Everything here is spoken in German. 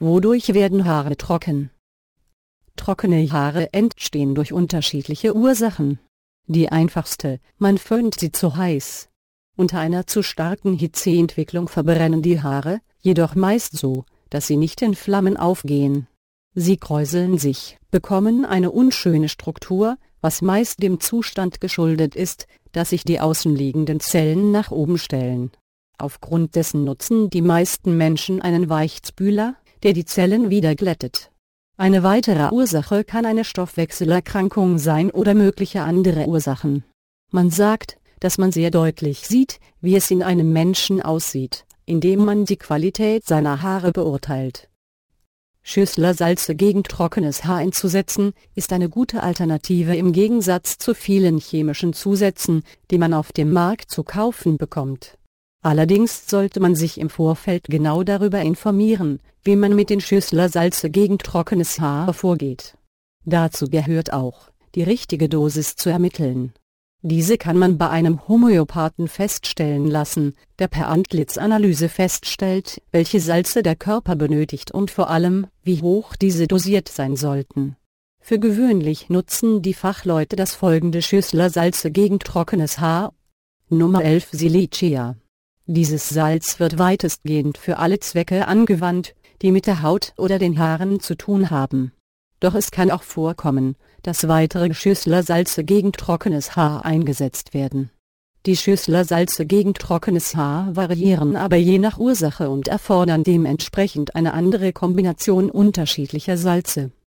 Wodurch werden Haare trocken? Trockene Haare entstehen durch unterschiedliche Ursachen. Die einfachste: man föhnt sie zu heiß. Unter einer zu starken Hitzeentwicklung verbrennen die Haare, jedoch meist so, dass sie nicht in Flammen aufgehen. Sie kräuseln sich, bekommen eine unschöne Struktur, was meist dem Zustand geschuldet ist, dass sich die außenliegenden Zellen nach oben stellen. Aufgrund dessen nutzen die meisten Menschen einen Weichspüler, der die Zellen wieder glättet. Eine weitere Ursache kann eine Stoffwechselerkrankung sein oder mögliche andere Ursachen. Man sagt, dass man sehr deutlich sieht, wie es in einem Menschen aussieht, indem man die Qualität seiner Haare beurteilt. Schüsslersalze gegen trockenes Haar einzusetzen, ist eine gute Alternative im Gegensatz zu vielen chemischen Zusätzen, die man auf dem Markt zu kaufen bekommt. Allerdings sollte man sich im Vorfeld genau darüber informieren, wie man mit den Schüsslersalze gegen trockenes Haar vorgeht. Dazu gehört auch, die richtige Dosis zu ermitteln. Diese kann man bei einem Homöopathen feststellen lassen, der per Antlitzanalyse feststellt, welche Salze der Körper benötigt und vor allem, wie hoch diese dosiert sein sollten. Für gewöhnlich nutzen die Fachleute das folgende Schüsslersalze gegen trockenes Haar. Nummer 11 Silicea. Dieses Salz wird weitestgehend für alle Zwecke angewandt, die mit der Haut oder den Haaren zu tun haben. Doch es kann auch vorkommen, dass weitere Schüsslersalze gegen trockenes Haar eingesetzt werden. Die Schüsslersalze gegen trockenes Haar variieren aber je nach Ursache und erfordern dementsprechend eine andere Kombination unterschiedlicher Salze.